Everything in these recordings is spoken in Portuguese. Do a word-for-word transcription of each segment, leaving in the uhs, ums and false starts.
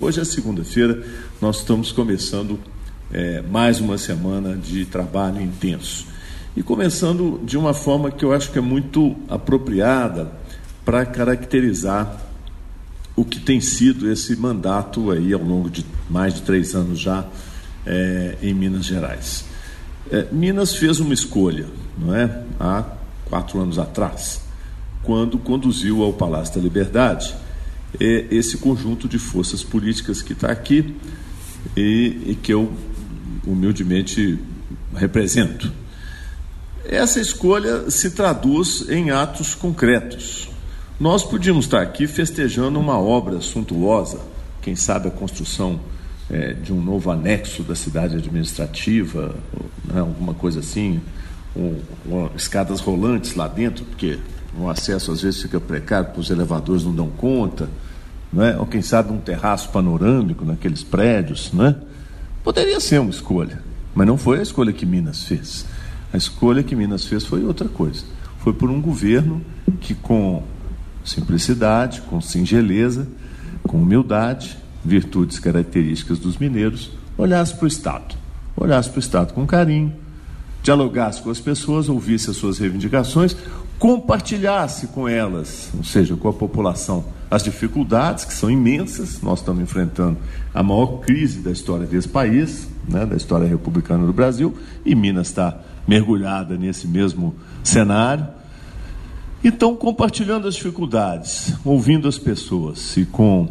Hoje é segunda-feira, nós estamos começando é, mais uma semana de trabalho intenso. E começando de uma forma que eu acho que é muito apropriada para caracterizar o que tem sido esse mandato aí ao longo de mais de três anos já é, em Minas Gerais. É, Minas fez uma escolha, não é? Há quatro anos atrás, quando conduziu ao Palácio da Liberdade é, esse conjunto de forças políticas que está aqui e, e que eu humildemente represento. Essa escolha se traduz em atos concretos. Nós podíamos estar aqui festejando uma obra suntuosa, quem sabe a construção é, de um novo anexo da cidade administrativa, né, alguma coisa assim, um, um, escadas rolantes lá dentro, porque o acesso às vezes fica precário, porque os elevadores não dão conta, né? Ou quem sabe um terraço panorâmico naqueles prédios, né? Poderia ser uma escolha, mas não foi a escolha que Minas fez. A escolha que Minas fez foi outra coisa. Foi por um governo que, com simplicidade, com singeleza, com humildade, virtudes características dos mineiros, olhasse para o Estado, olhasse para o Estado com carinho, dialogasse com as pessoas, ouvisse as suas reivindicações, compartilhasse com elas, ou seja, com a população, as dificuldades que são imensas. Nós estamos enfrentando a maior crise da história desse país, né, da história republicana do Brasil, e Minas está mergulhada nesse mesmo cenário. Então, compartilhando as dificuldades, ouvindo as pessoas e com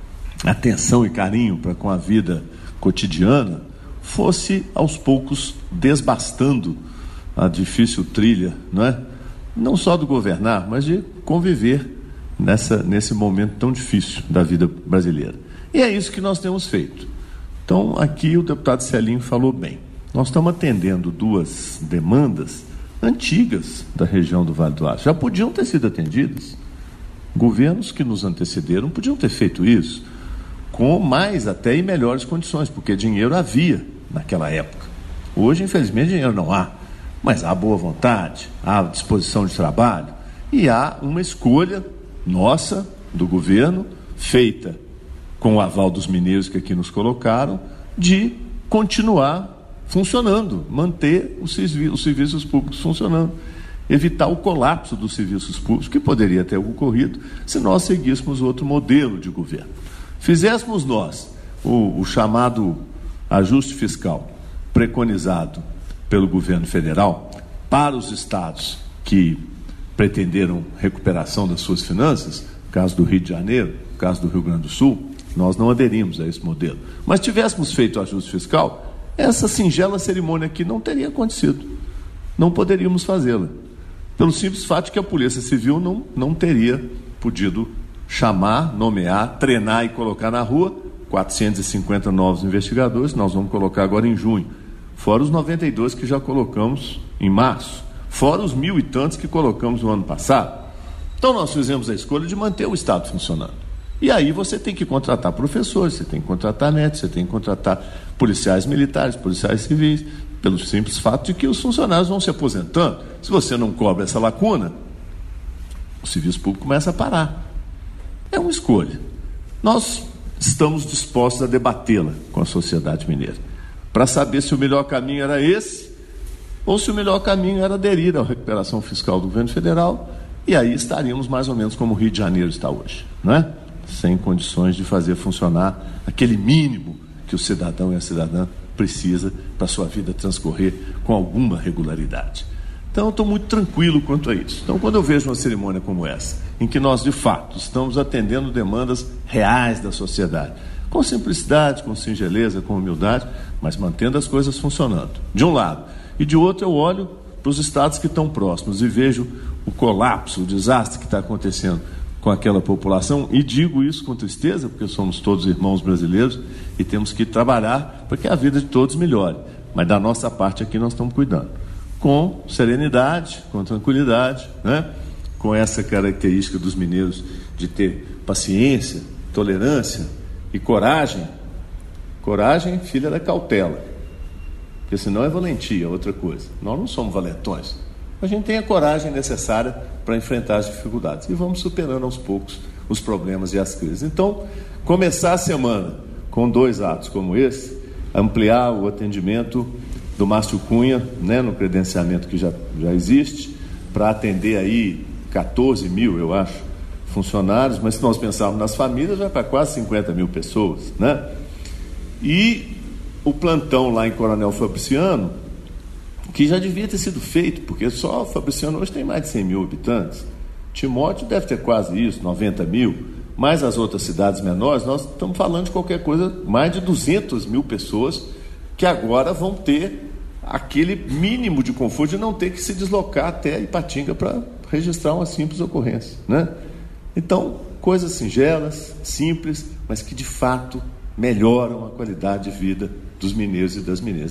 atenção e carinho para com a vida cotidiana, fosse aos poucos desbastando a difícil trilha, não é? Não só do governar, mas de conviver nessa, nesse momento tão difícil da vida brasileira. E é isso que nós temos feito. Então, aqui o deputado Celinho falou bem. Nós estamos atendendo duas demandas antigas da região do Vale do Aço. Já podiam ter sido atendidas. Governos que nos antecederam podiam ter feito isso com mais até e melhores condições, porque dinheiro havia naquela época. Hoje, infelizmente, dinheiro não há, mas há boa vontade, há disposição de trabalho e há uma escolha nossa, do governo, feita com o aval dos mineiros que aqui nos colocaram, de continuar funcionando, manter os, servi- os serviços públicos funcionando, evitar o colapso dos serviços públicos, que poderia ter ocorrido se nós seguíssemos outro modelo de governo. Fizéssemos nós o, o chamado ajuste fiscal preconizado pelo governo federal para os estados que pretenderam recuperação das suas finanças, no caso do Rio de Janeiro, no caso do Rio Grande do Sul, nós não aderimos a esse modelo. Mas tivéssemos feito o ajuste fiscal, essa singela cerimônia aqui não teria acontecido. Não poderíamos fazê-la. Pelo simples fato de que a Polícia Civil não, não teria podido chamar, nomear, treinar e colocar na rua quatrocentos e cinquenta novos investigadores. Nós vamos colocar agora em junho, fora os noventa e dois que já colocamos em março, fora os mil e tantos que colocamos no ano passado. Então nós fizemos a escolha de manter o Estado funcionando. E aí você tem que contratar professores, você tem que contratar médicos, você tem que contratar policiais militares, policiais civis, pelo simples fato de que os funcionários vão se aposentando. Se você não cobre essa lacuna, o serviço público começa a parar. É uma escolha. Nós estamos dispostos a debatê-la com a sociedade mineira, para saber se o melhor caminho era esse, ou se o melhor caminho era aderir à recuperação fiscal do governo federal, e aí estaríamos mais ou menos como o Rio de Janeiro está hoje, não é? Sem condições de fazer funcionar aquele mínimo que o cidadão e a cidadã precisa para a sua vida transcorrer com alguma regularidade. Então, eu estou muito tranquilo quanto a isso. Então, quando eu vejo uma cerimônia como essa, em que nós, de fato, estamos atendendo demandas reais da sociedade, com simplicidade, com singeleza, com humildade, mas mantendo as coisas funcionando, de um lado. E de outro, eu olho para os estados que estão próximos e vejo o colapso, o desastre que está acontecendo com aquela população, e digo isso com tristeza, porque somos todos irmãos brasileiros e temos que trabalhar para que a vida de todos melhore. Mas da nossa parte aqui nós estamos cuidando, com serenidade, com tranquilidade, né? Com essa característica dos mineiros de ter paciência, tolerância e coragem. Coragem, filha da cautela, porque senão é valentia, outra coisa. Nós não somos valentões. A gente tem a coragem necessária para enfrentar as dificuldades e vamos superando aos poucos os problemas e as crises. Então, começar a semana com dois atos como esse, ampliar o atendimento do Márcio Cunha, né, no credenciamento que já, já existe, para atender aí quatorze mil, eu acho, funcionários, mas se nós pensarmos nas famílias, vai para quase cinquenta mil pessoas, né? E o plantão lá em Coronel Fabriciano, que já devia ter sido feito, porque só Fabriciano hoje tem mais de cem mil habitantes. Timóteo deve ter quase isso, noventa mil, mais as outras cidades menores, nós estamos falando de qualquer coisa, mais de duzentas mil pessoas que agora vão ter aquele mínimo de conforto de não ter que se deslocar até Ipatinga para registrar uma simples ocorrência, né? Então, coisas singelas, simples, mas que de fato melhoram a qualidade de vida dos mineiros e das mineiras.